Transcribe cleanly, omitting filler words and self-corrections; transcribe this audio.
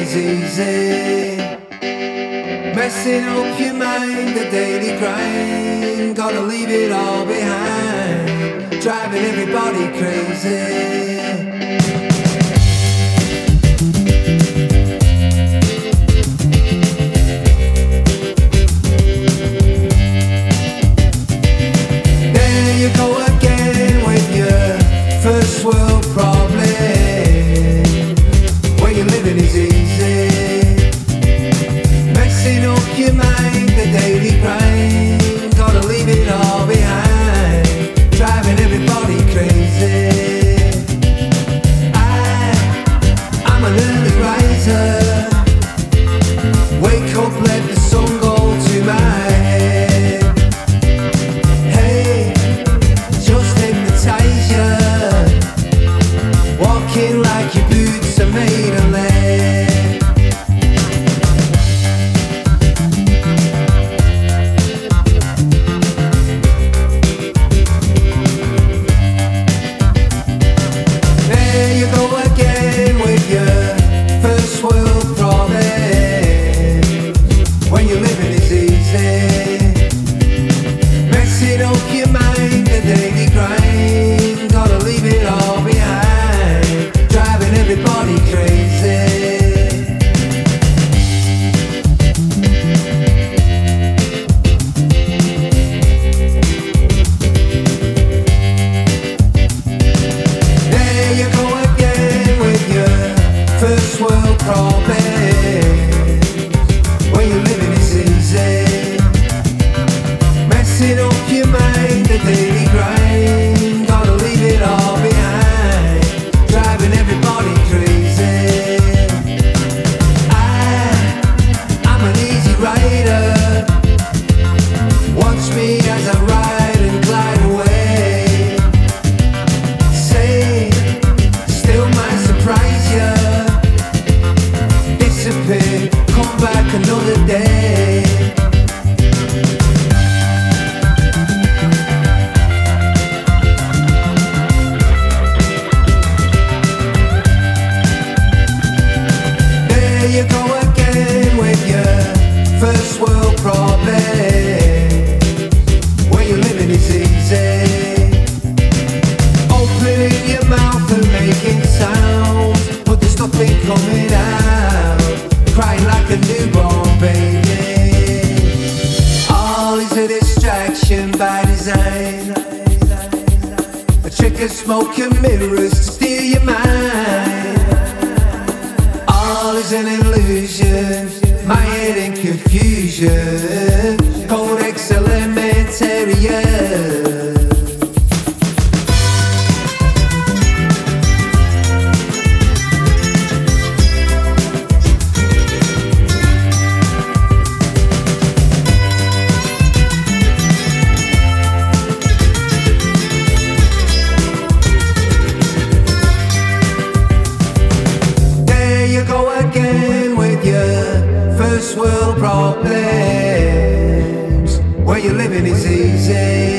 is easy. Messing up your mind, the daily grind. Gotta leave it all behind. Driving everybody crazy. First world problem. Where you're living is easy. Messing up your mind, the daily grind. Gotta leave it all behind. Driving everybody crazy. I'm an early riser. Wake up, let the sun go to my head. Hey, just hypnotize you. Walking like your boots are made of lead. There you go again with your first world problem. When you're living is easy. Messing up your mind, the daily grind. Gotta leave it all behind. Driving everybody crazy. There you go again with your first world problem. When you're living is easy. Messing up your mind, the daily grind. Gotta leave it all behind. Driving everybody crazy. I'm an easy rider. Watch me as I ride and glide away. Say, still might surprise ya. Disappear, come back another day. There you go again with your first world problem. Where you're living is easy. Opening your mouth and making sounds, but there's nothing coming out. Crying like a newborn baby. All is a distraction by design. A trick of smoke and mirrors to steal your mind. All is an illusion, my head in confusion. Codex Elementarius. There you go again with your first world problems. Where you're living is easy.